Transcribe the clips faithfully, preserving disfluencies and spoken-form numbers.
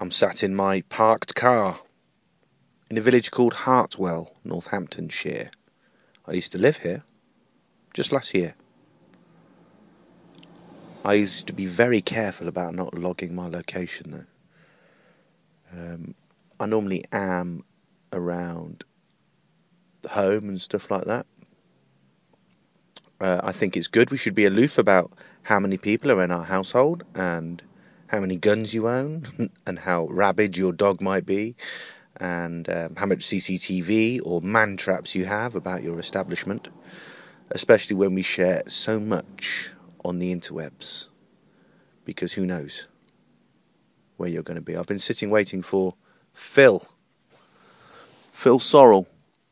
I'm sat in my parked car in a village called Hartwell, Northamptonshire. I used to live here just last year. I used to be very careful about not logging my location though. Um, I normally am around the home and stuff like that. Uh, I think it's good. We should be aloof about how many people are in our household and how many guns you own and how rabid your dog might be and um, how much C C T V or man traps you have about your establishment, especially when we share so much on the interwebs, because who knows where you're going to be. I've been sitting waiting for Phil, Phil Sorrell,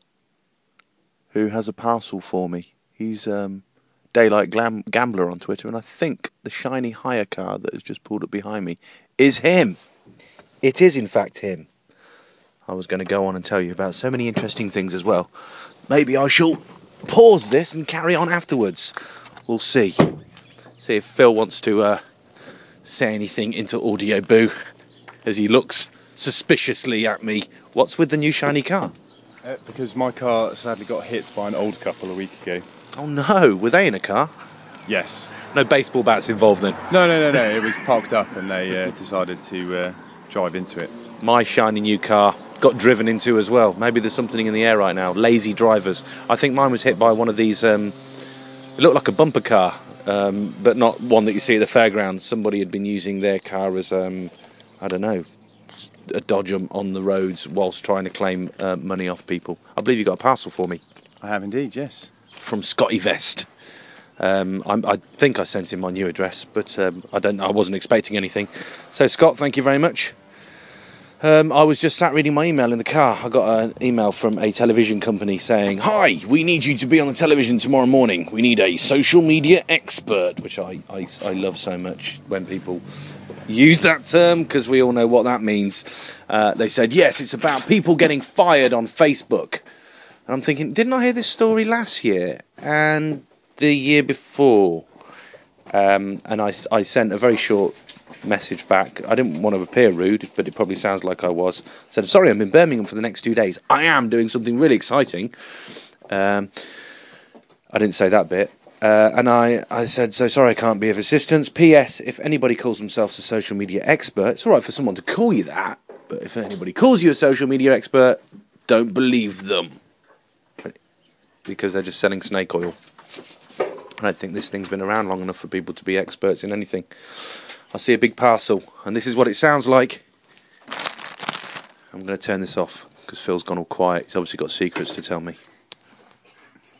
who has a parcel for me. He's um, Daylight Glam- Gambler on Twitter, and I think the shiny hire car that has just pulled up behind me is him. It is, in fact, him. I was going to go on and tell you about so many interesting things as well. Maybe I shall pause this and carry on afterwards. We'll see. See if Phil wants to uh, say anything into Audio Boo as he looks suspiciously at me. What's with the new shiny car? Uh, because my car sadly got hit by an old couple a week ago. Oh no, were they in a car? Yes. No baseball bats involved then? No, no, no, no. It was parked up and they uh, decided to uh, drive into it. My shiny new car got driven into as well. Maybe there's something in the air right now. Lazy drivers. I think mine was hit by one of these, um, it looked like a bumper car, um, but not one that you see at the fairground. Somebody had been using their car as, um, I don't know, a dodge on the roads whilst trying to claim uh, money off people. I believe you got a parcel for me. I have indeed, yes. From Scotty Vest. Um, I, I think I sent him my new address, but um, I don't. I wasn't expecting anything. So Scott, thank you very much. Um, I was just sat reading my email in the car. I got an email from a television company saying, "Hi, we need you to be on the television tomorrow morning. We need a social media expert," which I, I, I love so much when people use that term, because we all know what that means. Uh, they said, yes, it's about people getting fired on Facebook. And I'm thinking, didn't I hear this story last year and the year before? Um, and I, I sent a very short message back. I didn't want to appear rude, but it probably sounds like I was. I said, sorry, I'm in Birmingham for the next two days. I am doing something really exciting. Um, I didn't say that bit. Uh, and I, I said, so sorry I can't be of assistance. P S. If anybody calls themselves a social media expert, it's all right for someone to call you that, but if anybody calls you a social media expert, don't believe them. Because they're just selling snake oil. I don't think this thing's been around long enough for people to be experts in anything. I see a big parcel, and this is what it sounds like. I'm going to turn this off, because Phil's gone all quiet. He's obviously got secrets to tell me.